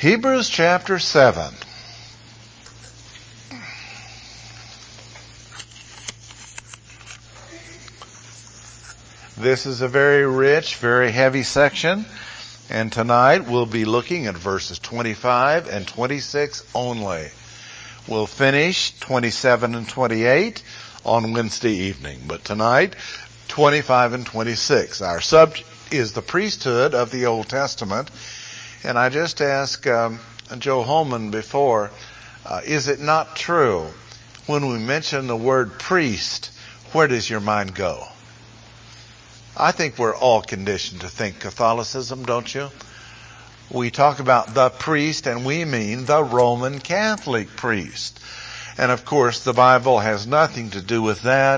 Hebrews chapter 7. This is a very rich, very heavy section, and tonight we'll be looking at verses 25 and 26 only. We'll finish 27 and 28 on Wednesday evening, but tonight 25 and 26. Our subject is the priesthood of the Old Testament, and I just asked Joe Holman before, is it not true when we mention the word priest, where does your mind go? I think we're all conditioned to think Catholicism, don't you? We talk about the priest and we mean the Roman Catholic priest. And of course the Bible has nothing to do with that.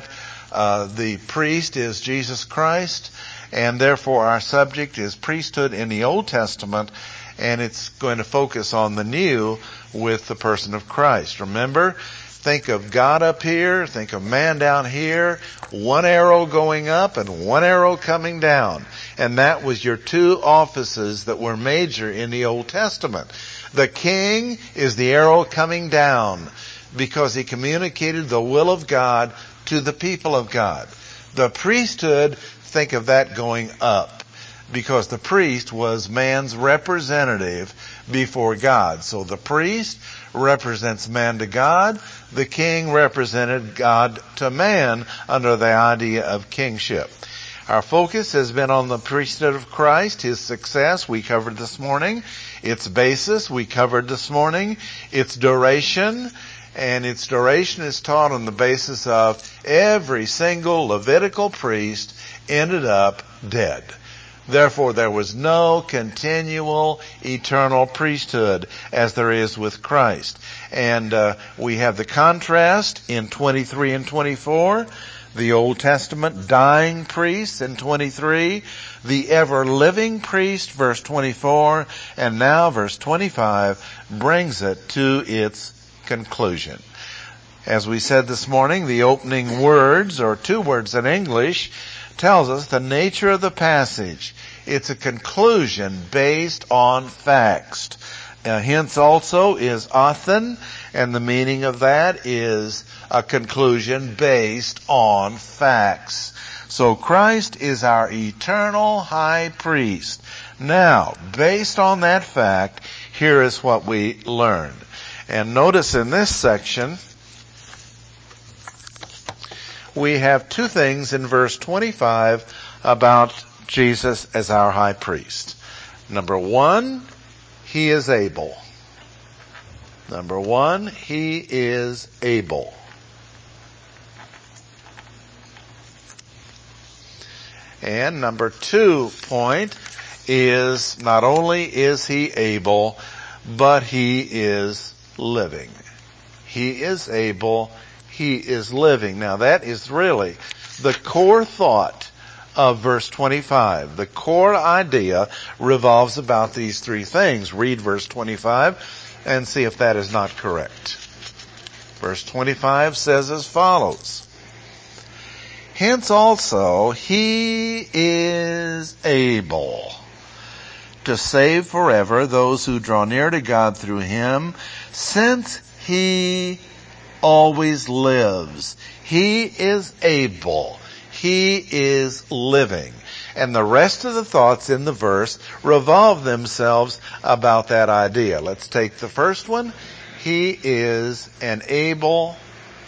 The priest is Jesus Christ, and therefore our subject is priesthood in the Old Testament, and it's going to focus on the new with the person of Christ. Remember, think of God up here, think of man down here, one arrow going up and one arrow coming down. And that was your two offices that were major in the Old Testament. The king is the arrow coming down because he communicated the will of God to the people of God. The priesthood, think of that going up, because the priest was man's representative before God. So the priest represents man to God. The king represented God to man under the idea of kingship. Our focus has been on the priesthood of Christ, his success we covered this morning, its basis we covered this morning, its duration, and its duration is taught on the basis of every single Levitical priest ended up dead. Therefore, there was no continual eternal priesthood as there is with Christ. And we have the contrast in 23 and 24, the Old Testament dying priest in 23, the ever-living priest, verse 24, and now verse 25 brings it to its conclusion. As we said this morning, the opening words, or two words in English, tells us the nature of the passage. It's a conclusion based on facts. Hence also is Athen, and the meaning of that is a conclusion based on facts. So Christ is our eternal high priest. Now, based on that fact, here is what we learned. And notice in this section, we have two things in verse 25 about Jesus as our high priest. Number one, he is able. Number one, he is able. And number 2 point is not only is he able, but he is living. He is able, he is living. Now that is really the core thought of verse 25. The core idea revolves about these three things. Read verse 25 and see if that is not correct. Verse 25 says as follows. Hence also he is able to save forever those who draw near to God through him, since he always lives. He is able. He is living. And the rest of the thoughts in the verse revolve themselves about that idea. Let's take the first one. He is an able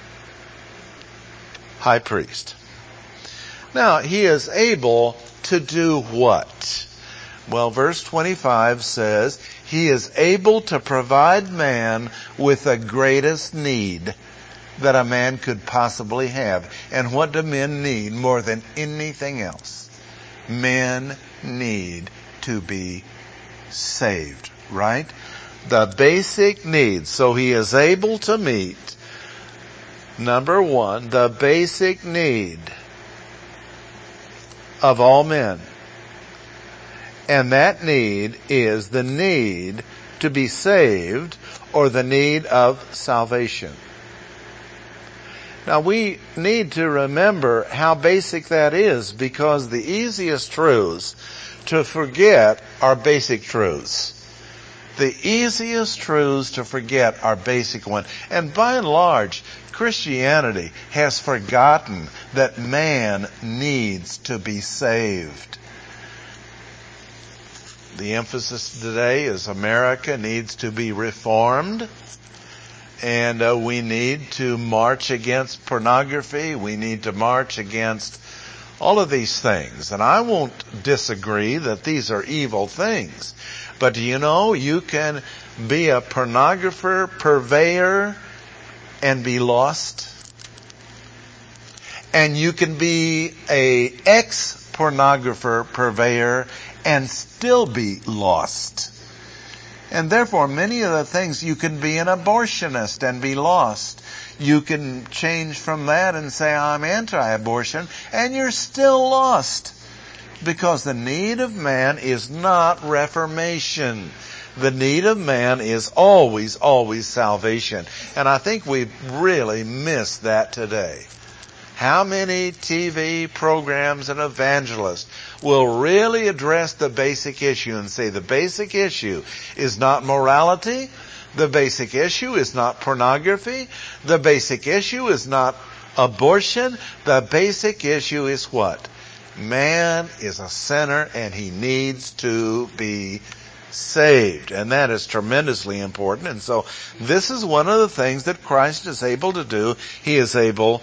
high priest. Now, he is able to do what? Well, verse 25 says, he is able to provide man with the greatest need that a man could possibly have. And what do men need more than anything else? Men need to be saved, right? The basic needs. So he is able to meet, number one, the basic need of all men. And that need is the need to be saved, or the need of salvation. Now we need to remember how basic that is, because the easiest truths to forget are basic truths. The easiest truths to forget are basic ones. And by and large, Christianity has forgotten that man needs to be saved. The emphasis today is America needs to be reformed. And we need to march against pornography. We need to march against all of these things. And I won't disagree that these are evil things. But do you know, you can be a pornographer, purveyor, and be lost. And you can be a ex-pornographer, purveyor, and still be lost. And therefore, many of the things, you can be an abortionist and be lost. You can change from that and say, I'm anti-abortion, and you're still lost. Because the need of man is not reformation. The need of man is always, always salvation. And I think we've really missed that today. How many TV programs and evangelists will really address the basic issue and say the basic issue is not morality, the basic issue is not pornography, the basic issue is not abortion, the basic issue is what? Man is a sinner and he needs to be saved. And that is tremendously important. And so this is one of the things that Christ is able to do. He is able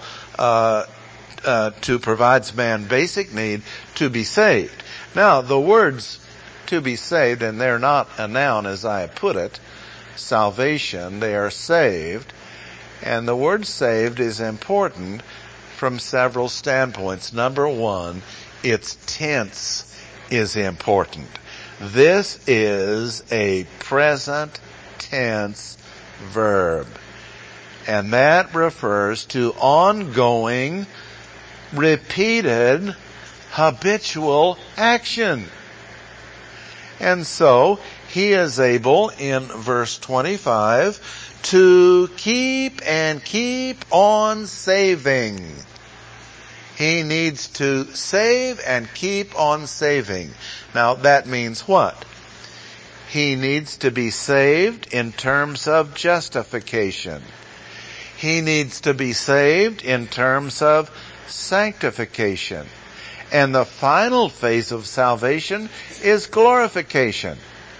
to provide man basic need to be saved. Now, the words to be saved, and they're not a noun as I put it, salvation, they are saved. And the word saved is important from several standpoints. Number one, its tense is important. This is a present tense verb. And that refers to ongoing, repeated, habitual action. And so, he is able, in verse 25, to keep and keep on saving. He needs to save and keep on saving. Now, that means what? He needs to be saved in terms of justification. He needs to be saved in terms of sanctification. And the final phase of salvation is glorification.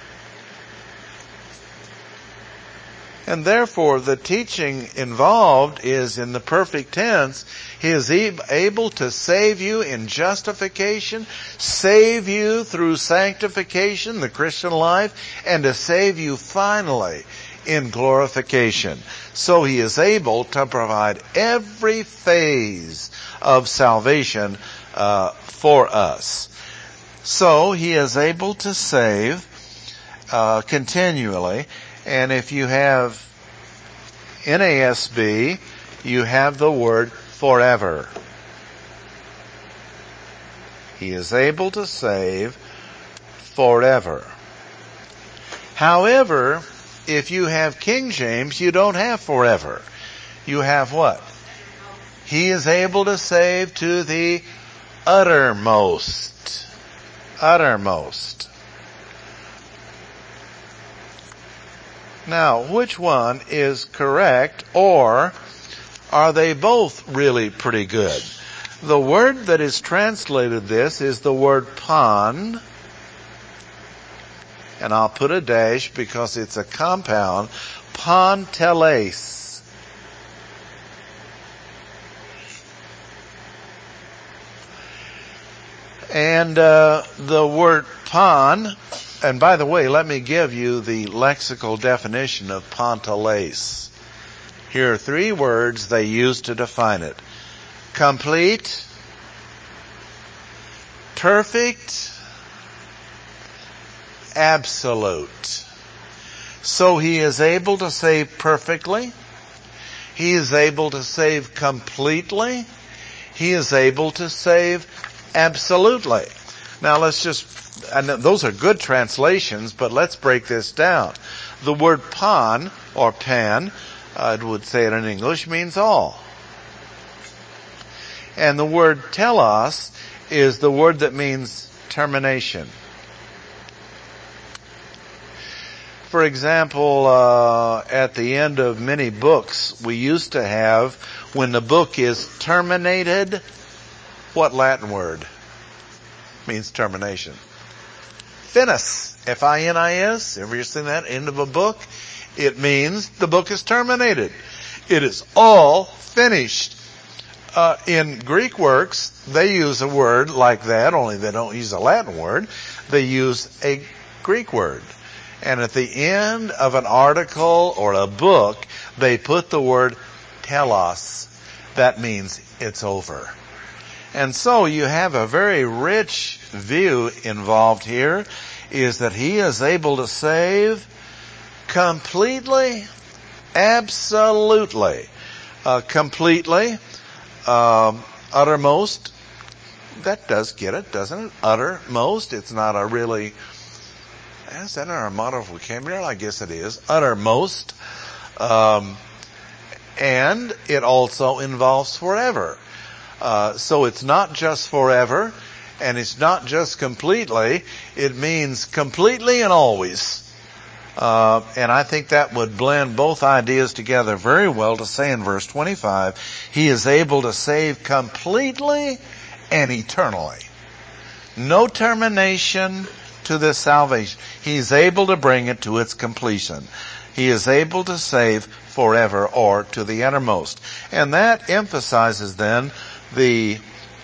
And therefore, the teaching involved is in the perfect tense. He is able to save you in justification, save you through sanctification, the Christian life, and to save you finally in glorification. So he is able to provide every phase of salvation for us. So he is able to save continually. And if you have NASB, you have the word forever. He is able to save forever. However, if you have King James, you don't have forever. You have what? He is able to save to the uttermost. Uttermost. Now, which one is correct, or are they both really pretty good? The word that is translated this is the word pan, and I'll put a dash because it's a compound, panteles. And the word pan, and by the way, let me give you the lexical definition of panteles. Here are three words they use to define it. Complete, perfect, absolute. So he is able to save perfectly. He is able to save completely. He is able to save absolutely. Now and those are good translations, but let's break this down. The word pan, or pan, I would say it in English, means all. And the word telos is the word that means termination. for example, at the end of many books, we used to have, when the book is terminated, what Latin word means termination? Finis. F-I-N-I-S. Ever seen that? End of a book? It means the book is terminated. It is all finished. In Greek works, they use a word like that, only they don't use a Latin word. They use a Greek word. And at the end of an article or a book, they put the word telos. That means it's over. And so you have a very rich view involved here, is that he is able to save completely, absolutely, completely, uttermost. That does get it, doesn't it? Uttermost. It's not a really, is that in our modern vocabulary? I guess it is. Uttermost. And it also involves forever. So it's not just forever, and it's not just completely. It means completely and always. And I think that would blend both ideas together very well to say in verse 25, he is able to save completely and eternally. No termination to this salvation. He's able to bring it to its completion. He is able to save forever, or to the uttermost. And that emphasizes then the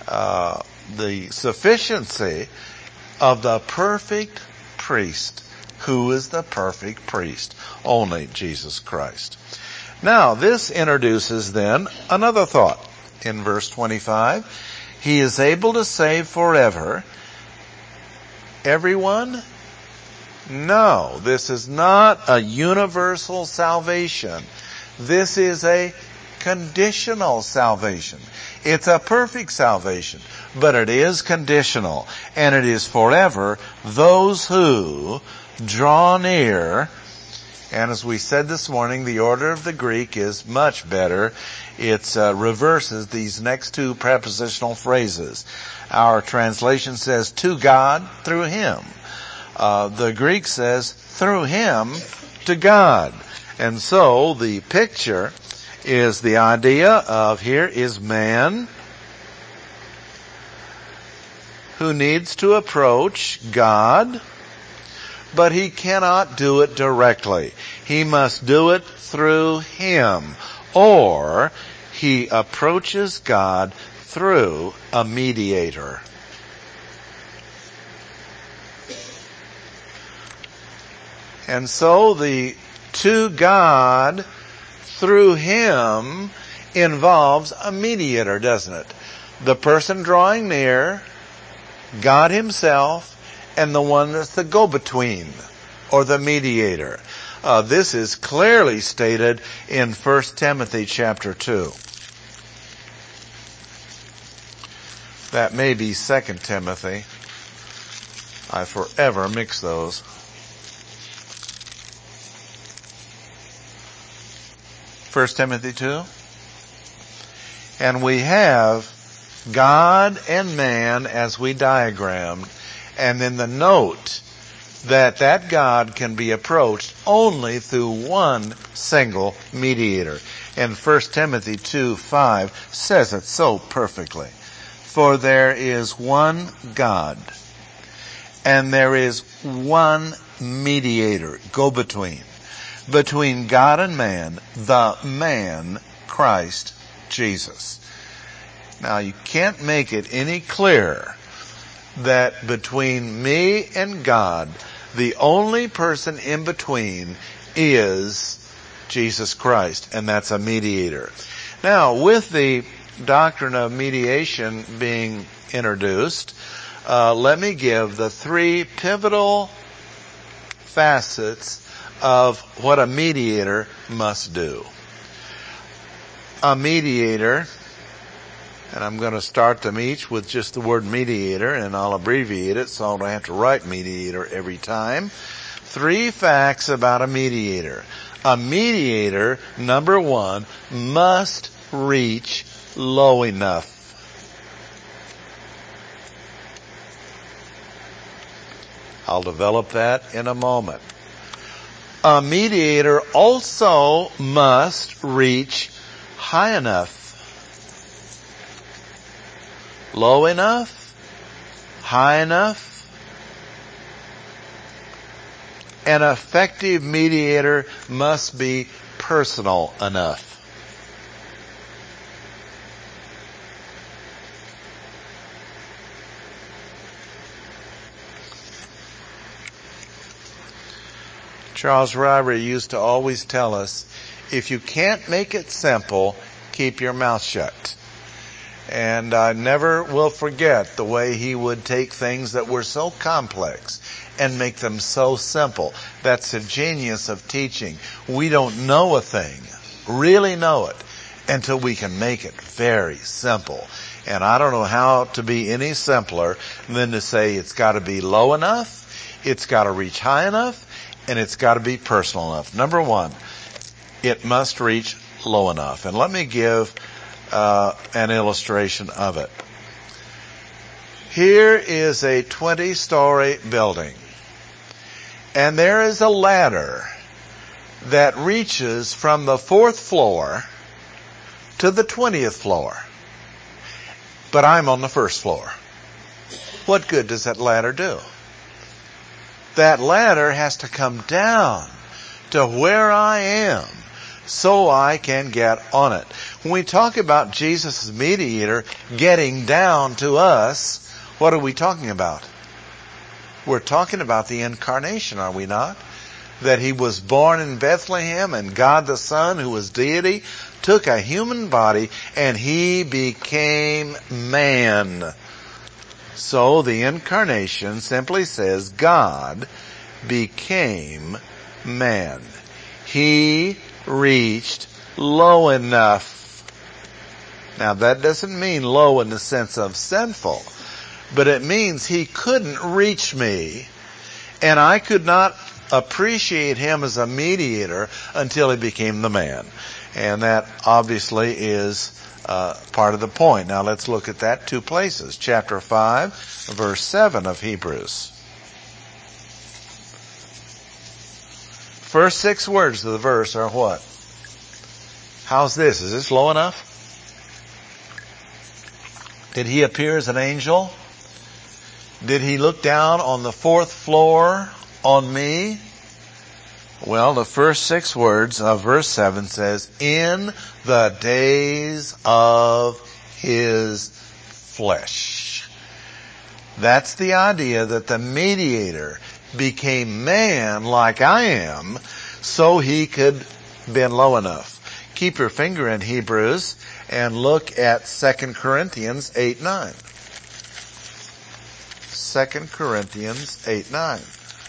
sufficiency of the perfect priest. Who is the perfect priest? Only Jesus Christ. Now, this introduces then another thought in verse 25. He is able to save forever. Everyone? No, this is not a universal salvation. This is a conditional salvation. It's a perfect salvation, but it is conditional, and it is forever those who draw near. And as we said this morning, the order of the Greek is much better. It reverses these next two prepositional phrases. Our translation says, to God through him. The Greek says, through him to God. And so the picture is the idea of here is man who needs to approach God, but he cannot do it directly. He must do it through him, or he approaches God through a mediator. And so the to God through him involves a mediator, doesn't it? The person drawing near, God himself, and the one that's the go-between, or the mediator. This is clearly stated in 1 Timothy chapter 2. That may be 2 Timothy. I forever mix those. 1 Timothy 2. And we have God and man as we diagrammed, and then the note that God can be approached only through one single mediator. And 1 Timothy 2:5 says it so perfectly. For there is one God, and there is one mediator, go-between, between God and man, the man, Christ Jesus. Now, you can't make it any clearer that between me and God, the only person in between is Jesus Christ, and that's a mediator. Now, with the doctrine of mediation being introduced, let me give the three pivotal facets of what a mediator must do. A mediator, and I'm going to start them each with just the word mediator, and I'll abbreviate it so I don't have to write mediator every time. 3 facts about a mediator. A mediator, number 1, must reach low enough. I'll develop that in a moment. a mediator also must reach high enough, low enough, high enough. An effective mediator must be personal enough. Charles Ryrie used to always tell us, if you can't make it simple, keep your mouth shut. And I never will forget the way he would take things that were so complex and make them so simple. That's the genius of teaching. We don't know a thing, really know it, until we can make it very simple. And I don't know how to be any simpler than to say it's got to be low enough, it's got to reach high enough, and it's got to be personal enough. Number one, it must reach low enough. And let me give an illustration of it. Here is a 20-story building, and there is a ladder that reaches from the 4th floor to the 20th floor. But I'm on the 1st floor. What good does that ladder do? That ladder has to come down to where I am so I can get on it. When we talk about Jesus' mediator getting down to us, what are we talking about? We're talking about the incarnation, are we not? That he was born in Bethlehem, and God the Son, who was deity, took a human body and he became man. So the incarnation simply says God became man. He reached low enough. Now that doesn't mean low in the sense of sinful, but it means he couldn't reach me, and I could not appreciate him as a mediator until he became the man. And that obviously is part of the point. Now let's look at that 2 places. Chapter 5, verse 7 of Hebrews. First 6 words of the verse are what? How's this? Is this low enough? Did he appear as an angel? Did he look down on the 4th floor on me? Well, the first 6 words of verse 7 says, in the days of his flesh. That's the idea that the mediator became man like I am so he could bend low enough. Keep your finger in Hebrews and look at 2 Corinthians 8:9. 2 Corinthians 8:9.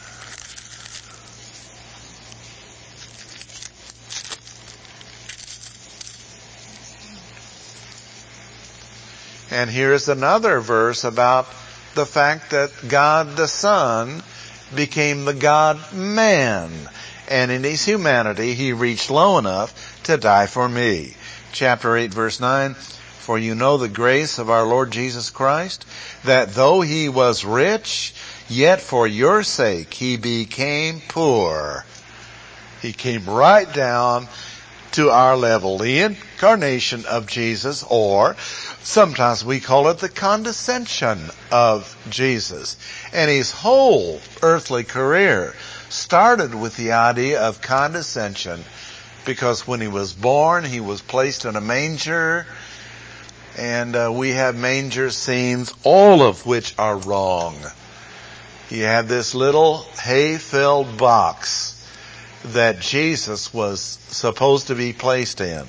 And here's another verse about the fact that God the Son became the God-man. And in his humanity, he reached low enough to die for me. Chapter 8, verse 9, for you know the grace of our Lord Jesus Christ, that though he was rich, yet for your sake he became poor. He came right down to our level. The incarnation of Jesus, or sometimes we call it the condescension of Jesus. And his whole earthly career started with the idea of condescension, because when he was born, he was placed in a manger, and we have manger scenes, all of which are wrong. He had this little hay-filled box that Jesus was supposed to be placed in.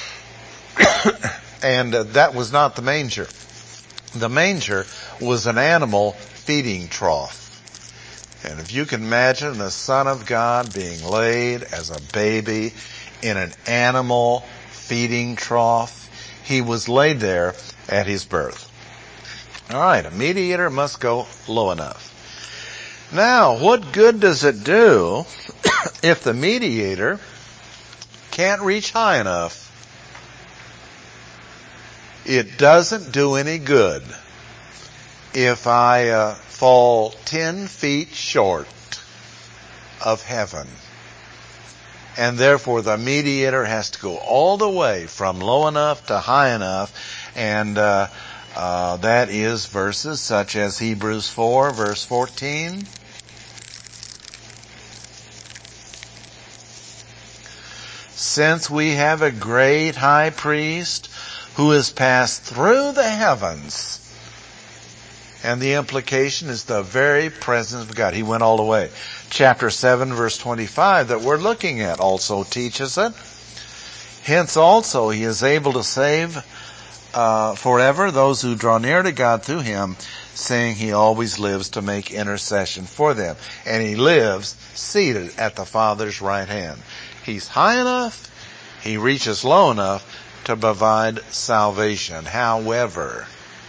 And that was not the manger. The manger was an animal feeding trough. And if you can imagine the Son of God being laid as a baby in an animal feeding trough, he was laid there at his birth. All right, a mediator must go low enough. Now, what good does it do if the mediator can't reach high enough? It doesn't do any good if I fall 10 feet short of heaven. And therefore the mediator has to go all the way from low enough to high enough. And that is verses such as Hebrews 4, verse 14. Since we have a great high priest who has passed through the heavens. And the implication is the very presence of God. He went all the way. Chapter 7, verse 25 that we're looking at also teaches it. Hence also he is able to save forever those who draw near to God through him, saying he always lives to make intercession for them. And he lives seated at the Father's right hand. He's high enough, he reaches low enough to provide salvation. However,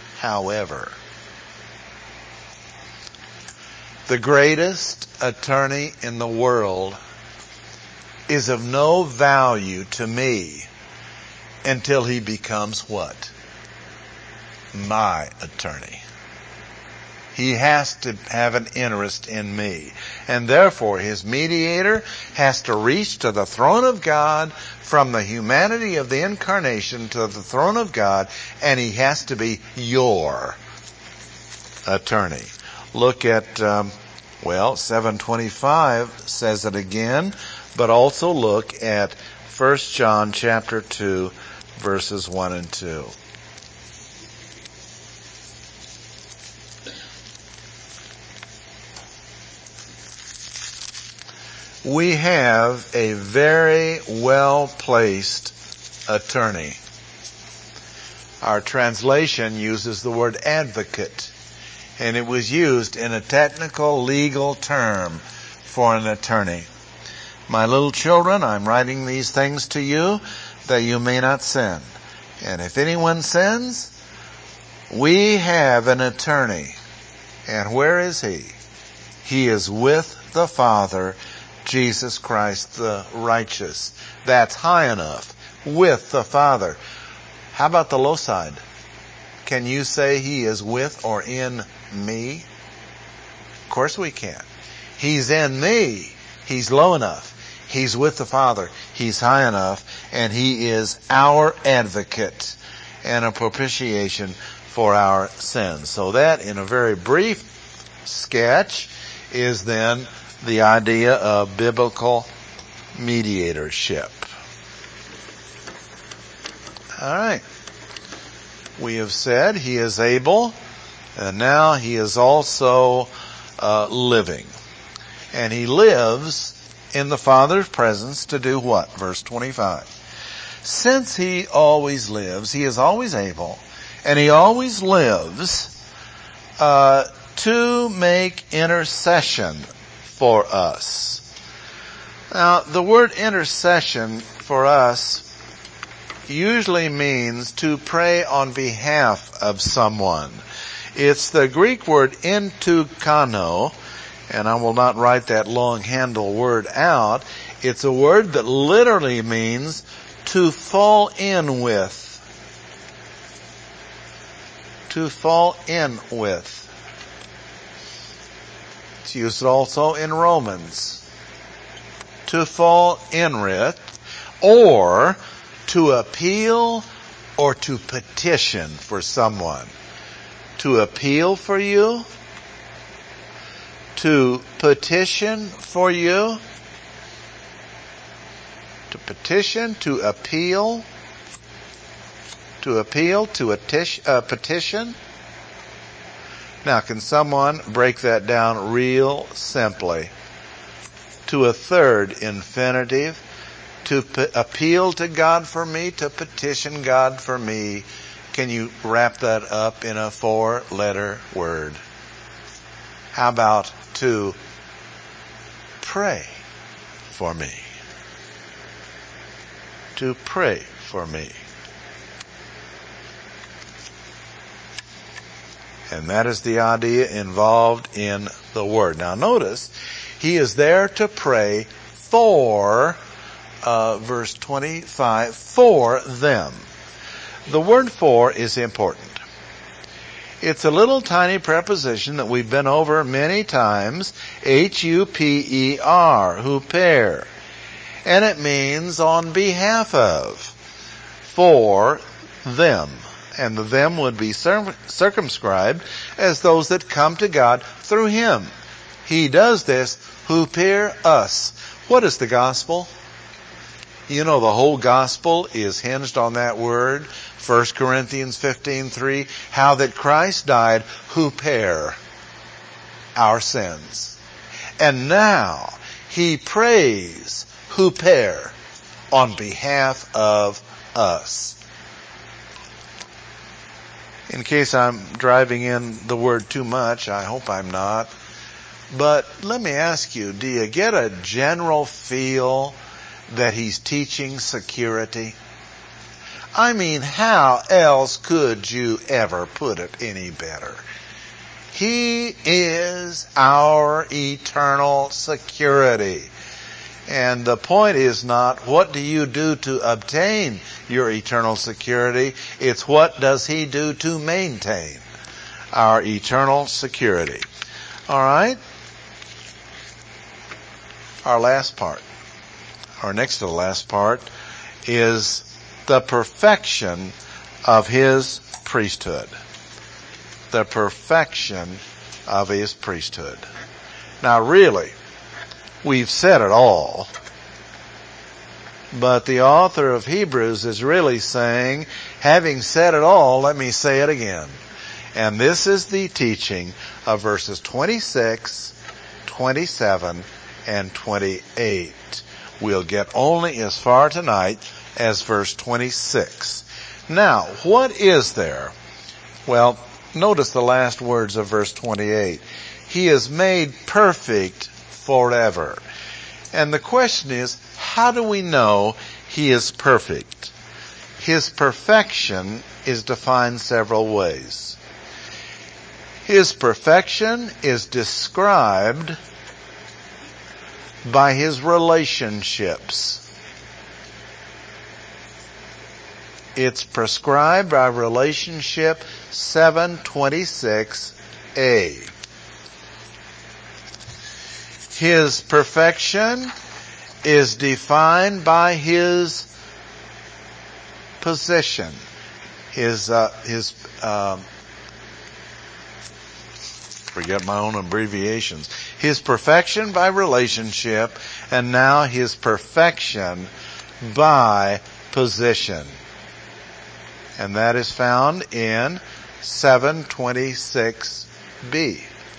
the greatest attorney in the world is of no value to me until he becomes what? My attorney. He has to have an interest in me. And therefore, his mediator has to reach to the throne of God from the humanity of the incarnation to the throne of God, and he has to be your attorney. Look at, 725 says it again, but also look at 1 John chapter 2, verses 1 and 2. We have a very well-placed attorney. Our translation uses the word advocate, and it was used in a technical legal term for an attorney. My little children, I'm writing these things to you that you may not sin. And if anyone sins, we have an attorney. And where is he? He is with the Father, Jesus Christ the righteous. That's high enough. With the Father. How about the low side? Can you say he is with or in me? Of course we can. He's in me. He's low enough. He's with the Father. He's high enough. And he is our advocate and a propitiation for our sins. So that, in a very brief sketch, is then the idea of biblical mediatorship. All right. We have said he is able, and now he is also living. And he lives in the Father's presence to do what? Verse 25. Since he always lives, he is always able, and he always lives to make intercession for us. Now, the word intercession for us usually means to pray on behalf of someone. It's the Greek word entukano, and I will not write that long handle word out. It's a word that literally means to fall in with. To fall in with. It's used also in Romans. To fall in with, or to appeal or to petition for someone. To appeal for you. To petition for you. To petition, to appeal. To appeal, to petition. Now, can someone break that down real simply to a third infinitive? To appeal to God for me, to petition God for me. Can you wrap that up in a 4-letter word? How about to pray for me? To pray for me. And that is the idea involved in the word. Now notice, he is there to pray for, verse 25, for them. The word for is important. It's a little tiny preposition that we've been over many times, H-U-P-E-R, huper. And it means on behalf of, for them. And the them would be circumscribed as those that come to God through Him. He does this, huper us. What is the gospel? You know, the whole gospel is hinged on that word. 1 Corinthians 15:3, how that Christ died, huper our sins. And now He prays, huper, on behalf of us. In case I'm driving in the word too much, I hope I'm not. But let me ask you, do you get a general feel that He's teaching security? I mean, how else could you ever put it any better? He is our eternal security. And the point is not what do you do to obtain your eternal security. It's what does He do to maintain our eternal security. All right? Our last part, or next to the last part, is the perfection of His priesthood. The perfection of His priesthood. Now really, we've said it all, but the author of Hebrews is really saying, having said it all, let me say it again. And this is the teaching of verses 26, 27, and 28. We'll get only as far tonight as verse 26. Now, what is there? Well, notice the last words of verse 28. He is made perfect forever. And the question is, how do we know He is perfect? His perfection is defined several ways. His perfection is described by His relationships. It's prescribed by relationship 726a. His perfection is defined by His position. Forget my own abbreviations. His perfection by relationship, and now His perfection by position. And that is found in 726b.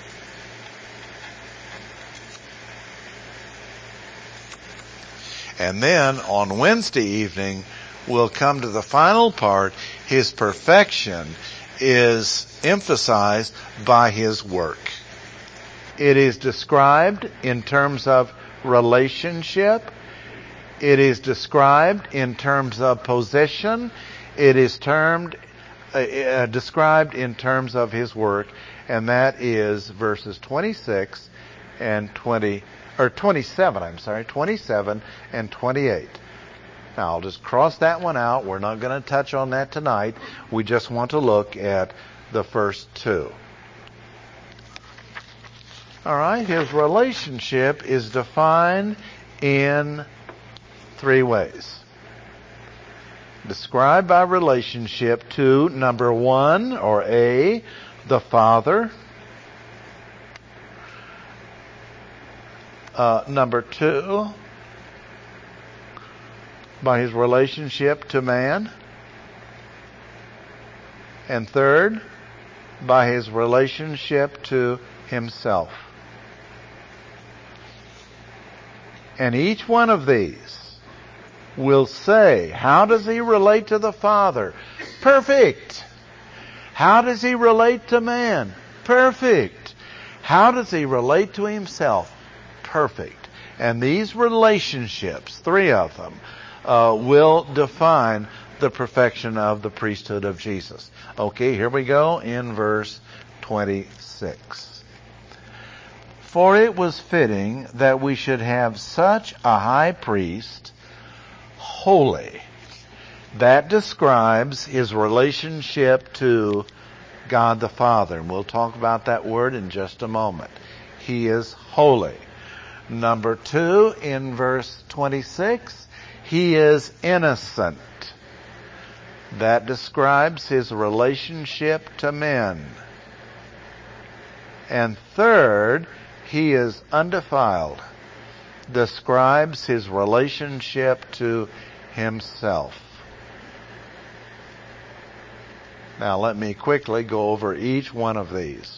And then on Wednesday evening, we'll come to the final part. His perfection is emphasized by His work. It is described in terms of relationship. It is described in terms of position. It is described in terms of His work, and that is verses 26 and 27 and 28. Now, I'll just cross that one out. We're not going to touch on that tonight. We just want to look at the first two. All right, His relationship is defined in three ways. Described by relationship to, number one, or A, the Father. Number two, by His relationship to man. And third, by His relationship to Himself. And each one of these will say, how does He relate to the Father? Perfect. How does He relate to man? Perfect. How does He relate to Himself? Perfect. And these relationships, three of them, will define the perfection of the priesthood of Jesus. Okay, here we go in verse 26. For it was fitting that we should have such a high priest, holy. That describes His relationship to God the Father. And we'll talk about that word in just a moment. He is holy. Number 2, in verse 26, he is innocent. That describes his relationship to men. And third, he is undefiled. Describes his relationship to himself. Now let me quickly go over each one of these.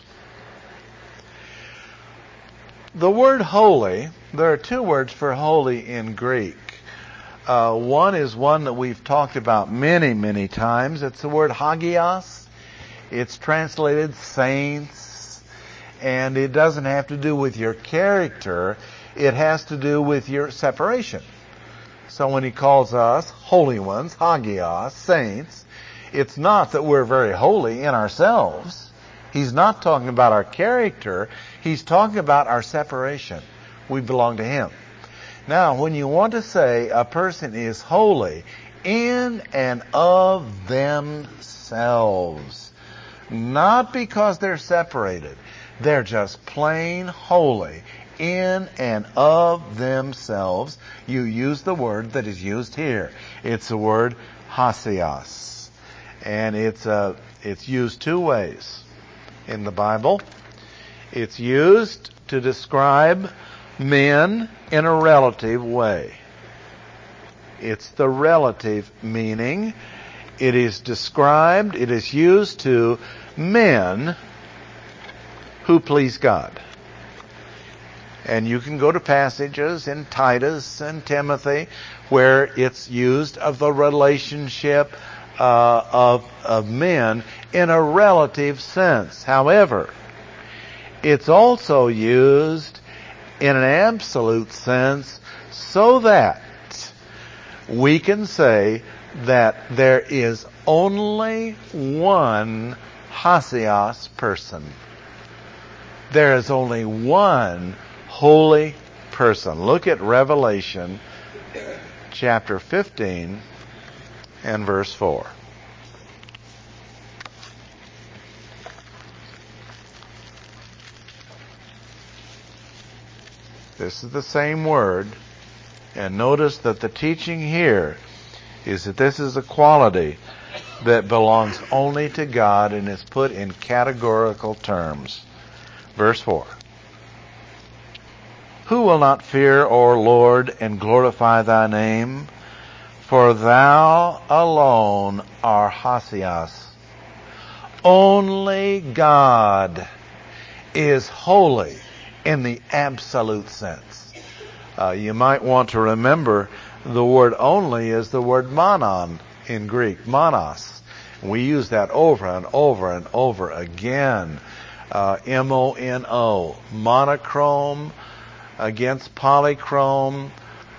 The word holy, there are 2 words for holy in Greek. One is one that we've talked about many, many times. It's the word hagios. It's translated saints. And it doesn't have to do with your character. It has to do with your separation. So when he calls us holy ones, hagios, saints, it's not that we're very holy in ourselves. He's not talking about our character. He's talking about our separation. We belong to him. Now, when you want to say a person is holy in and of themselves, not because they're separated, they're just plain holy in and of themselves, you use the word that is used here. It's the word hagios. And it's used 2 ways in the Bible. It's used to describe men in a relative way. It's the relative meaning. It is used to men who please God. And you can go to passages in Titus and Timothy where it's used of the relationship of men in a relative sense. However, it's also used in an absolute sense so that we can say that there is only one hagios person. There is only one holy person. Look at Revelation chapter 15 and verse 4. This is the same word, and notice that the teaching here is that this is a quality that belongs only to God and is put in categorical terms. Verse 4. Who will not fear, O Lord, and glorify thy name? For thou alone art hagios. Only God is holy in the absolute sense. You might want to remember the word only is the word monon in Greek, monos. We use that over and over and over again. M-O-N-O, monochrome against polychrome.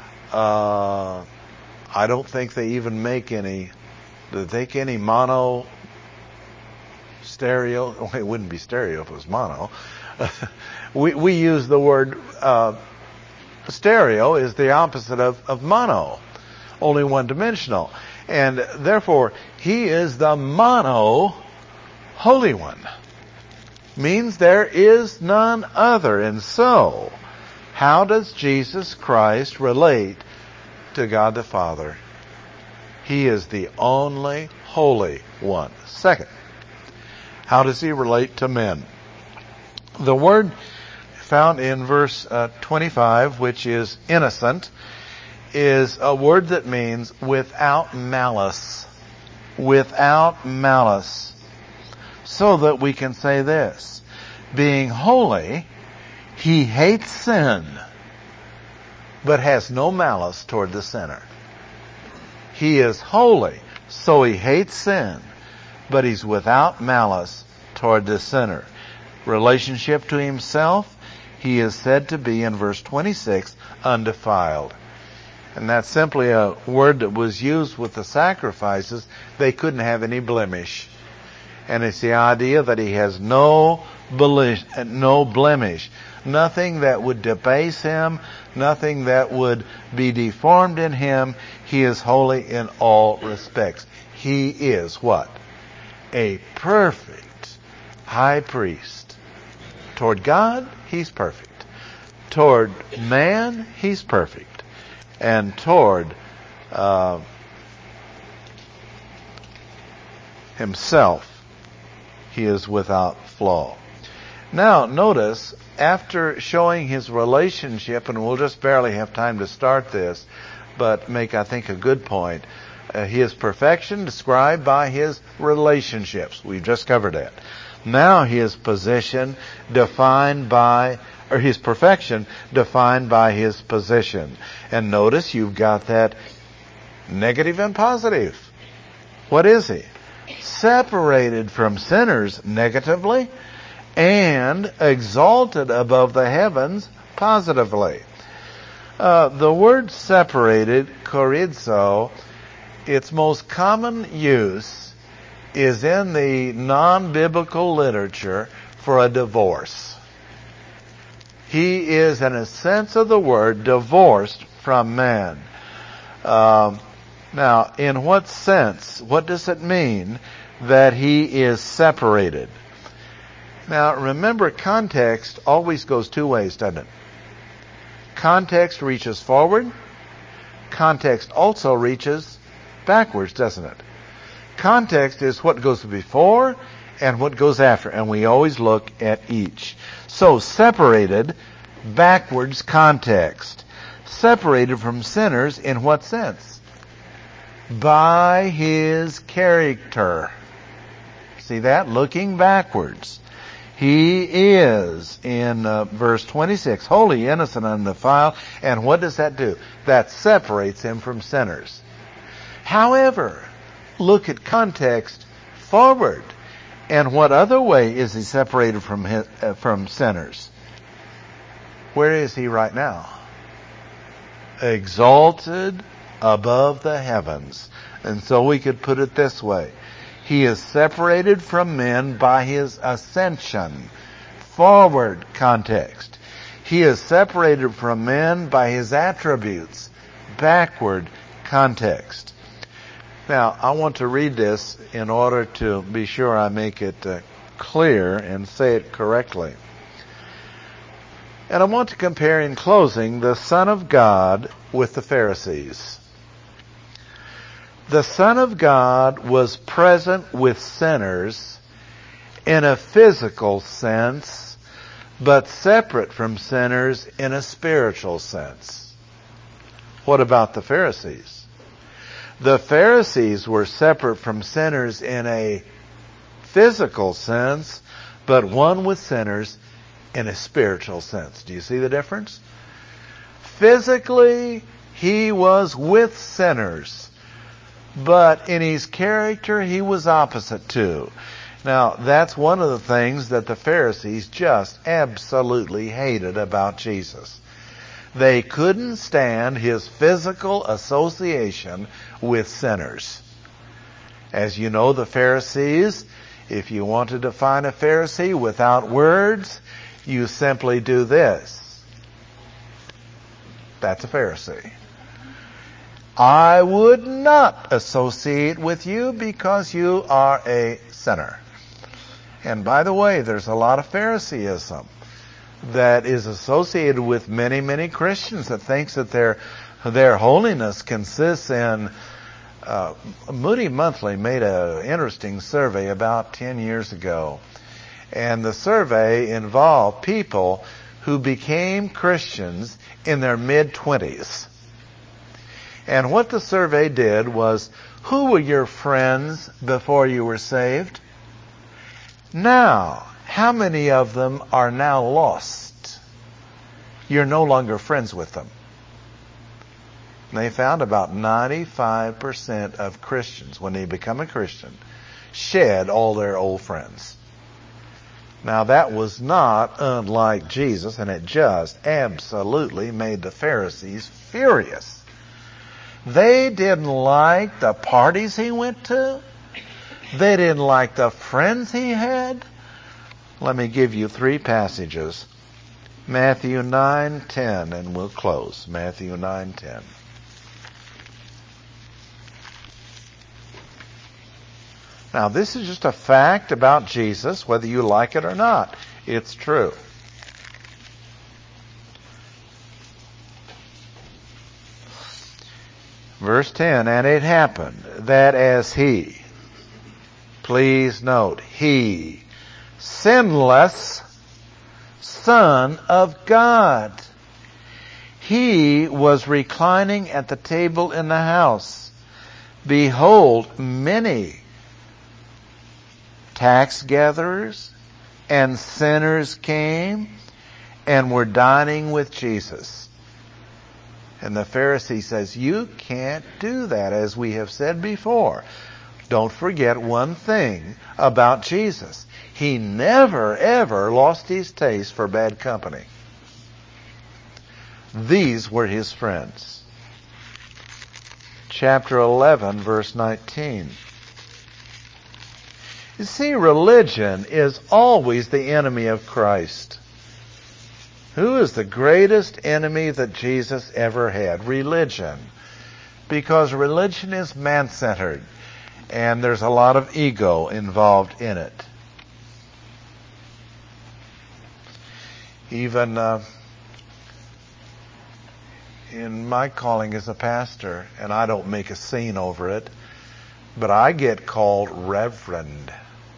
I don't think they even make any. Do they make any mono stereo? Well, it wouldn't be stereo if it was mono. We use the word stereo is the opposite of mono, only one-dimensional. And therefore, he is the mono Holy One. Means there is none other. And so, how does Jesus Christ relate to God the Father? He is the only Holy One. Second, how does he relate to men? The word found in verse 25, which is innocent, is a word that means without malice. Without malice. So that we can say this: being holy, he hates sin, but has no malice toward the sinner. He is holy, so he hates sin, but he's without malice toward the sinner. Relationship to himself, he is said to be, in verse 26, undefiled. And that's simply a word that was used with the sacrifices. They couldn't have any blemish. And it's the idea that he has no blemish, nothing that would debase him, nothing that would be deformed in him. He is holy in all respects. He is what? A perfect high priest. Toward God, he's perfect. Toward man, he's perfect. And toward himself, he is without flaw. Now, notice, after showing his relationship, and we'll just barely have time to start this, but make, I think, a good point. His perfection described by his relationships. We've just covered that. Now his position defined by, or his perfection defined by his position. And notice you've got that negative and positive. What is he? Separated from sinners negatively and exalted above the heavens positively. The word separated, chorizo, its most common use is in the non-biblical literature for a divorce. He is, in a sense of the word, divorced from man. Now, in what sense? What does it mean that he is separated? Now, remember, context always goes two ways, doesn't it? Context reaches forward. Context also reaches backwards, doesn't it? Context is what goes before and what goes after, and we always look at each. So, separated, backwards context. Separated from sinners in what sense? By his character. See that? Looking backwards. He is, in verse 26, holy, innocent, undefiled. And what does that do? That separates him from sinners. However, look at context forward. And what other way is he separated from sinners? Where is he right now? Exalted above the heavens. And so we could put it this way. He is separated from men by his ascension. Forward context. He is separated from men by his attributes. Backward context. Now, I want to read this in order to be sure I make it clear and say it correctly. And I want to compare in closing the Son of God with the Pharisees. The Son of God was present with sinners in a physical sense, but separate from sinners in a spiritual sense. What about the Pharisees? The Pharisees were separate from sinners in a physical sense, but one with sinners in a spiritual sense. Do you see the difference? Physically, he was with sinners. But in his character, he was opposite to. Now, that's one of the things that the Pharisees just absolutely hated about Jesus. They couldn't stand his physical association with sinners. As you know, the Pharisees, if you want to define a Pharisee without words, you simply do this. That's a Pharisee. I would not associate with you because you are a sinner. And by the way, there's a lot of Phariseeism that is associated with many, many Christians that thinks that their holiness consists in... Moody Monthly made an interesting survey about 10 years ago. And the survey involved people who became Christians in their mid-20s. And what the survey did was, who were your friends before you were saved? Now, how many of them are now lost? You're no longer friends with them. And they found about 95% of Christians, when they become a Christian, shed all their old friends. Now, that was not unlike Jesus, and it just absolutely made the Pharisees furious. They didn't like the parties he went to. They didn't like the friends he had. Let me give you three passages. Matthew 9:10, and we'll close. Matthew 9:10. Now, this is just a fact about Jesus, whether you like it or not. It's true. Verse 10, and it happened that as he, please note, he, sinless Son of God, he was reclining at the table in the house. Behold, many tax gatherers and sinners came and were dining with Jesus. And the Pharisee says, you can't do that, as we have said before. Don't forget one thing about Jesus. He never, ever lost his taste for bad company. These were his friends. Chapter 11, verse 19. You see, religion is always the enemy of Christ. Who is the greatest enemy that Jesus ever had? Religion. Because religion is man-centered, and there's a lot of ego involved in it. Even in my calling as a pastor, and I don't make a scene over it, but I get called Reverend,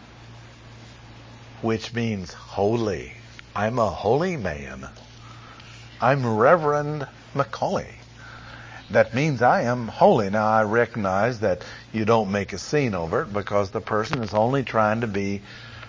which means holy. I'm a holy man. I'm Reverend Macaulay. That means I am holy. Now, I recognize that you don't make a scene over it because the person is only trying to be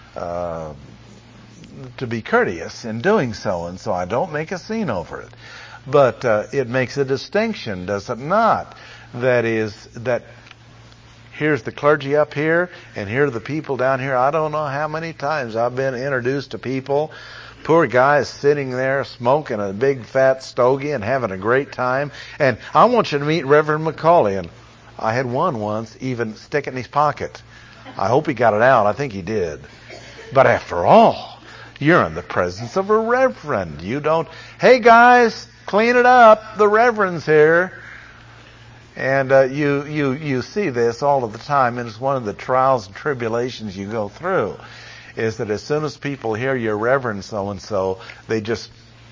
courteous in doing so, and so I don't make a scene over it. But it makes a distinction, does it not? That is, that here's the clergy up here, and here are the people down here. I don't know how many times I've been introduced to people, poor guys sitting there smoking a big fat stogie and having a great time. And I want you to meet Reverend Macaulay. And I had one once even stick it in his pocket. I hope he got it out. I think he did. But after all, you're in the presence of a reverend. You don't, hey guys, clean it up. The reverend's here. And you see this all of the time, and it's one of the trials and tribulations you go through, is that as soon as people hear you're Reverend so-and-so, they just,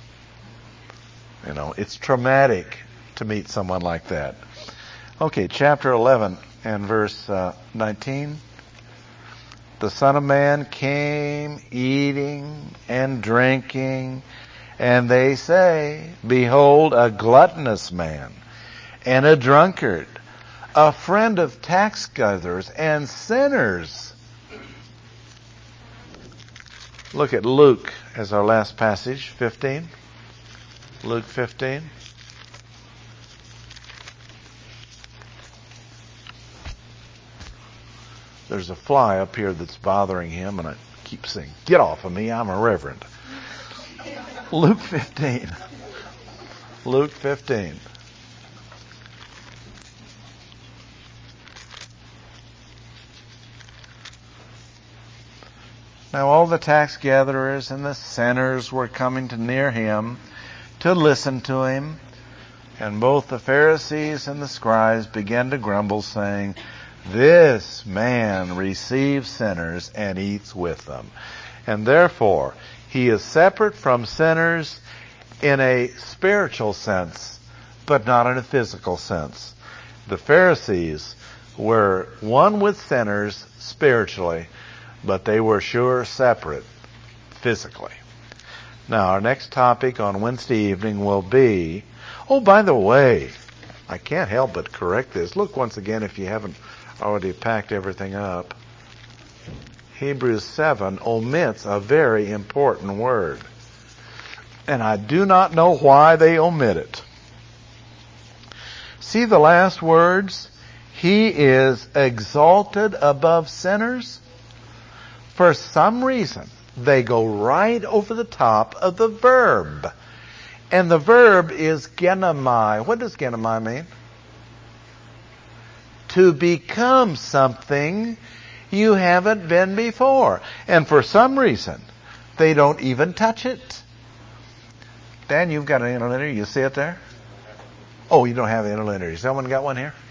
it's traumatic to meet someone like that. Okay, chapter 11 and verse 19. The Son of Man came eating and drinking, and they say, behold, a gluttonous man and a drunkard, a friend of tax gatherers and sinners. Look at Luke as our last passage, 15. Luke 15. There's a fly up here that's bothering him, and I keep saying, get off of me, I'm a reverend. Luke 15. Luke 15. Now all the tax gatherers and the sinners were coming to near him to listen to him. And both the Pharisees and the scribes began to grumble, saying, this man receives sinners and eats with them. And therefore, he is separate from sinners in a spiritual sense, but not in a physical sense. The Pharisees were one with sinners spiritually, but they were sure separate physically. Now, our next topic on Wednesday evening will be, oh, by the way, I can't help but correct this. Look once again if you haven't already packed everything up. Hebrews 7 omits a very important word. And I do not know why they omit it. See the last words? He is exalted above sinners. For some reason, they go right over the top of the verb. And the verb is genomai. What does genomai mean? To become something you haven't been before. And for some reason, they don't even touch it. Dan, you've got an interlinear. You see it there? Oh, you don't have an interlinear. Someone got one here?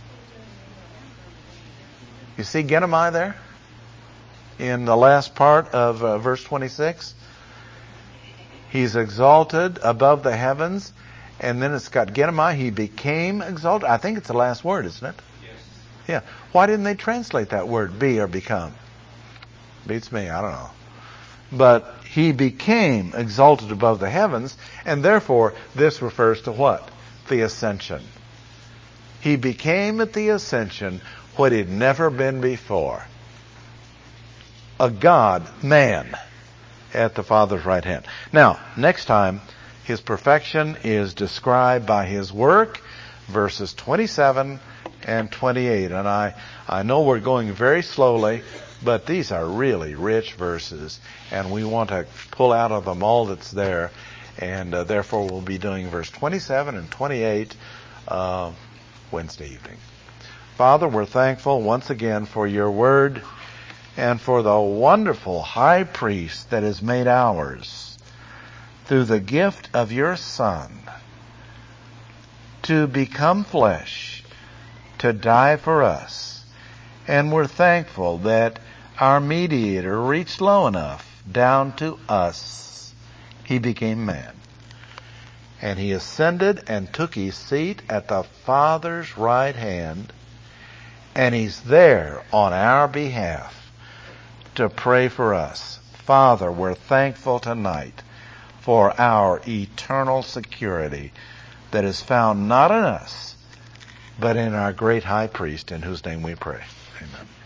You see genomai there? In the last part of verse 26, he's exalted above the heavens, And then it's got Genomai. He became exalted. I think it's the last word, isn't it? Yes. Yeah. Why didn't they translate that word, be or become? Beats me. I don't know. But he became exalted above the heavens, and therefore this refers to what? The ascension. He became at the ascension what he'd never been before. A God, man, at the Father's right hand. Now, next time, his perfection is described by his work, verses 27 and 28. And I know we're going very slowly, but these are really rich verses, and we want to pull out of them all that's there, and therefore we'll be doing verse 27 and 28 Wednesday evening. Father, we're thankful once again for your word and for the wonderful high priest that is made ours through the gift of your Son to become flesh, to die for us. And we're thankful that our mediator reached low enough down to us. He became man. And he ascended and took his seat at the Father's right hand. And he's there on our behalf to pray for us. Father, we're thankful tonight for our eternal security that is found not in us, but in our great high priest, in whose name we pray. Amen.